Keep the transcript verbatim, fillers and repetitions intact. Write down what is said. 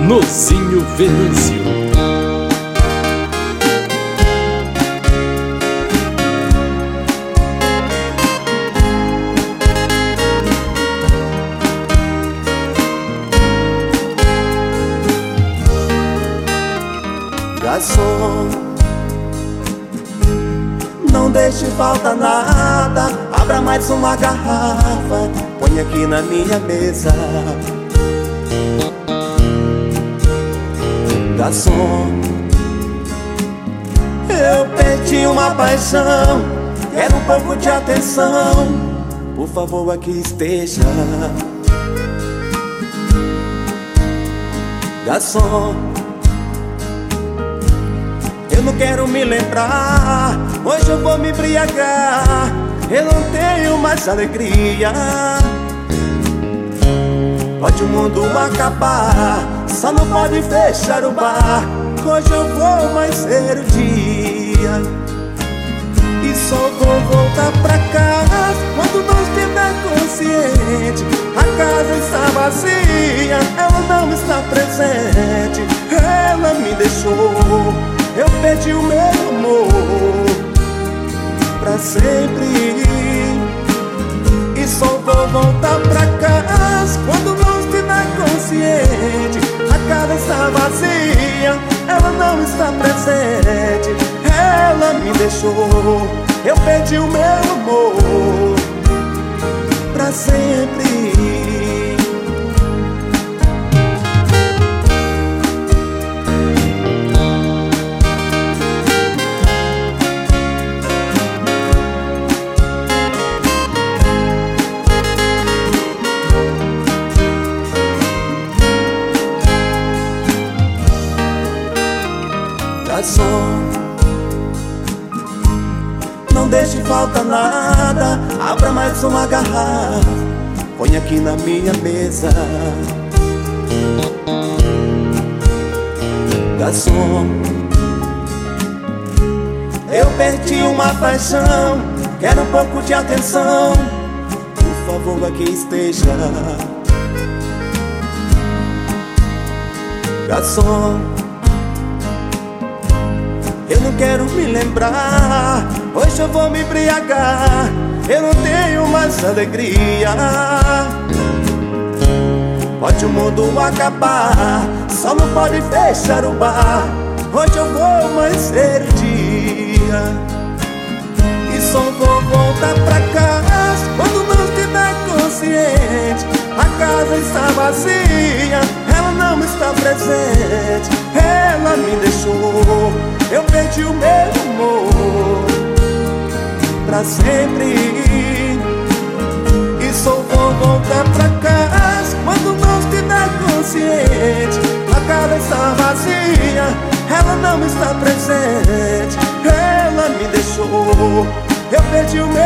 Nozinho Venâncio. Garçom, não deixe faltar nada, abra mais uma garrafa, põe aqui na minha mesa. Garçom, eu perdi uma paixão, quero um pouco de atenção, por favor aqui esteja. Garçom, eu não quero me lembrar, hoje eu vou me embriagar, eu não tenho mais alegria. Pode o mundo acabar, só não pode fechar o bar, hoje eu vou mais ser o dia. E só vou voltar pra casa quando não estiver consciente. A casa está vazia, ela não está presente, ela me deixou, eu perdi o meu amor pra sempre. E só vou voltar pra casa quando não estiver consciente. A casa está vazia, ela não está presente, ela me deixou, eu perdi o meu amor pra sempre. Garçom, não deixe faltar nada, abra mais uma garrafa, põe aqui na minha mesa. Garçom, eu perdi uma paixão, quero um pouco de atenção, por favor aqui esteja. Garçom, eu não quero me lembrar, hoje eu vou me embriagar, eu não tenho mais alegria. Pode o mundo acabar, só não pode fechar o bar, hoje eu vou mais ser o dia. E só vou voltar pra casa quando não estiver consciente. A casa está vazia, ela não está presente, ela me deixou, eu perdi o meu amor pra sempre. E só vou voltar pra casa quando não estiver consciente. A casa está vazia, ela não está presente, ela me deixou, eu perdi o meu